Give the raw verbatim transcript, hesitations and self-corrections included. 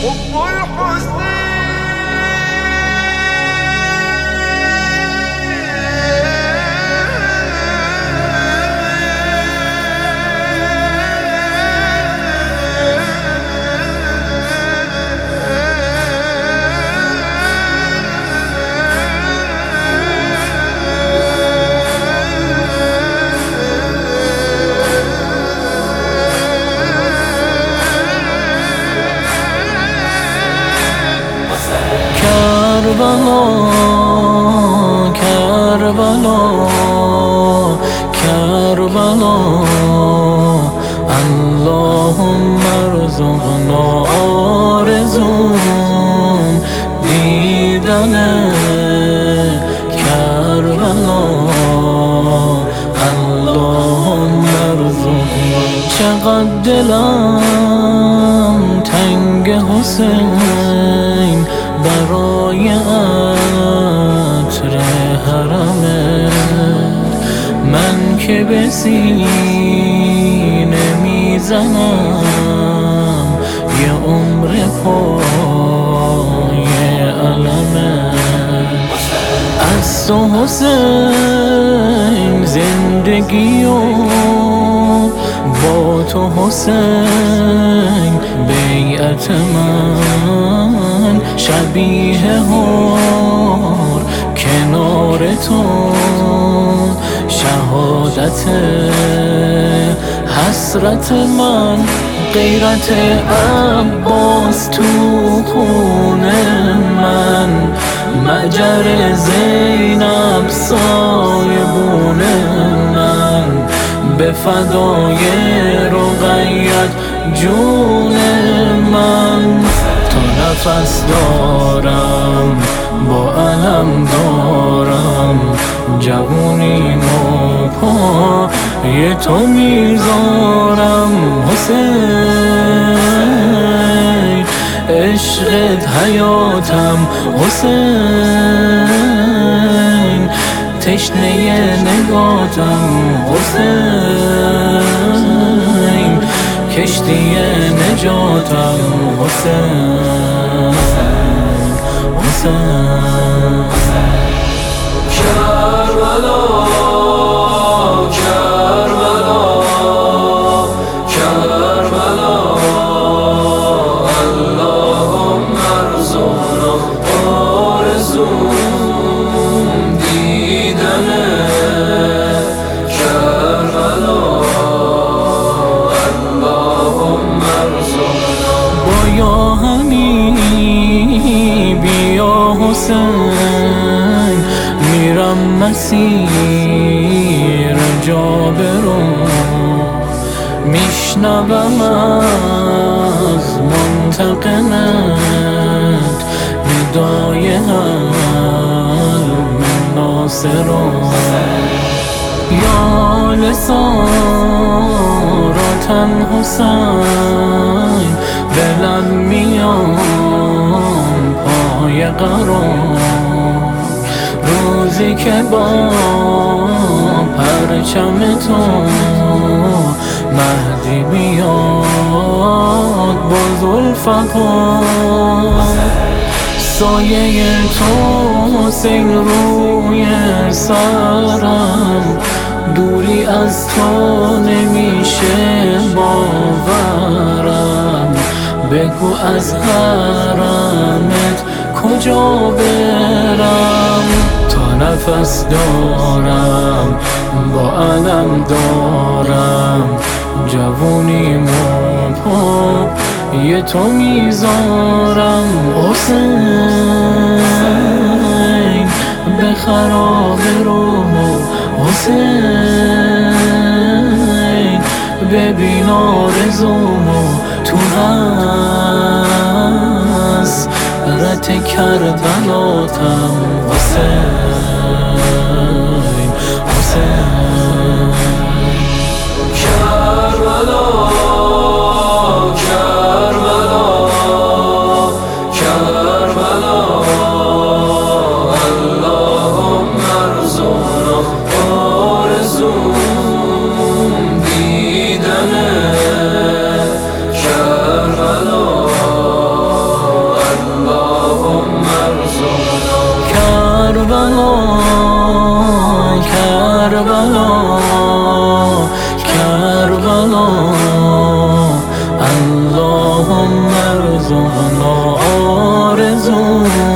حب الحسين کربلا کربلا کربلا اللهم ارزقنا آرزوم دیدن کربلا اللهم ارزقنا. چقدر دلم تنگ حسین برای عطر حرمت، من که به سینه میزنم یه عمر پای علمت. از تو حسین زندگی و با تو حسین بیعت من، شبیه هور کنار تو شهادت حسرت من. غیرت عباس تو خون من، مجر زینب سایبون من، به فدای رقیت جون من. تا نفس دارم با علم دارم، جوونیمو پای تو میذارم. حسین عشقت حیاتم، حسین تشنه نگاتم، حسین کشتی نجاتم، حسین حسین. کربلا کربلا کربلا اللهم ارزقنا آرزوم دیدن کربلا اللهم ارزقنا. بایا همی بیا حسین، میرم مسیر جابرو، میشنوم از منتقمت ندای حلم ناصرو. یا لسارتن حسین بلند میام پای قرار، روزی که با پرچم تو مهدی بیاد با ذوالفقار. سایه تو حسین روی سرم، دوری از تو نمیشه باورم. بگو از حرمت کجا برم؟ تا نفس دارم با علم دارم، جوونیمو پای تو میذارم. حسین به خرابه رو حسین، ببین آرزومو تو حسرت کربلاتم، حسین حسین. کربلا کربلا کربلا اللهم ارزقنا آرزوم دیدن کربلا کربلا کربلا اللهم ارزقنا آرزومو